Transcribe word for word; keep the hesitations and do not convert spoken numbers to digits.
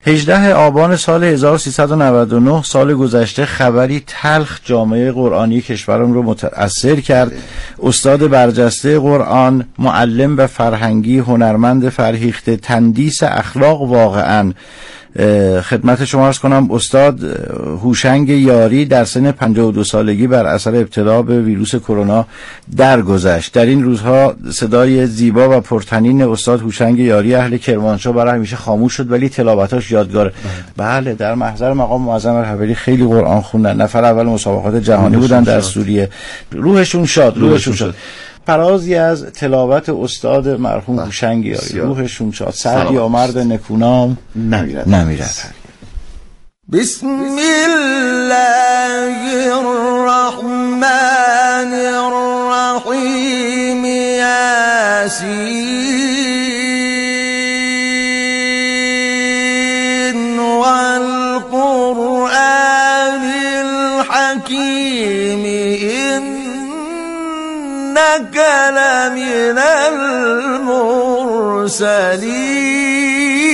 هجدهم آبان سال هزار و سیصد و نود و نه سال گذشته خبری تلخ جامعه قرآنی کشورم رو متأثر کرد. استاد برجسته قرآن، معلم و فرهنگی، هنرمند فرهیخته، تندیس اخلاق واقعا، خدمت شما عرض کنم استاد هوشنگ یاری در سن پنجاه و دو سالگی بر اثر ابتلا به ویروس کرونا درگذشت. در این روزها صدای زیبا و پرطنین استاد هوشنگ یاری اهل کرمانشاه برای همیشه خاموش شد، ولی تلاوتاش یادگاره. بله، در محضر مقام معظم الحویلی خیلی قرآن خوندن، نفر اول مسابقات جهانی بودن در سوریه. روحشون شاد، روحشون شاد. فرازی از تلاوت استاد مرحوم هوشنگ یاری، روحشون شاد. سعدی آمرد نکونام نمیرد نمیرد. بسم الله الرحمن الرحیم. یاسین والقرآن الحکیم إنك لمن المرسلين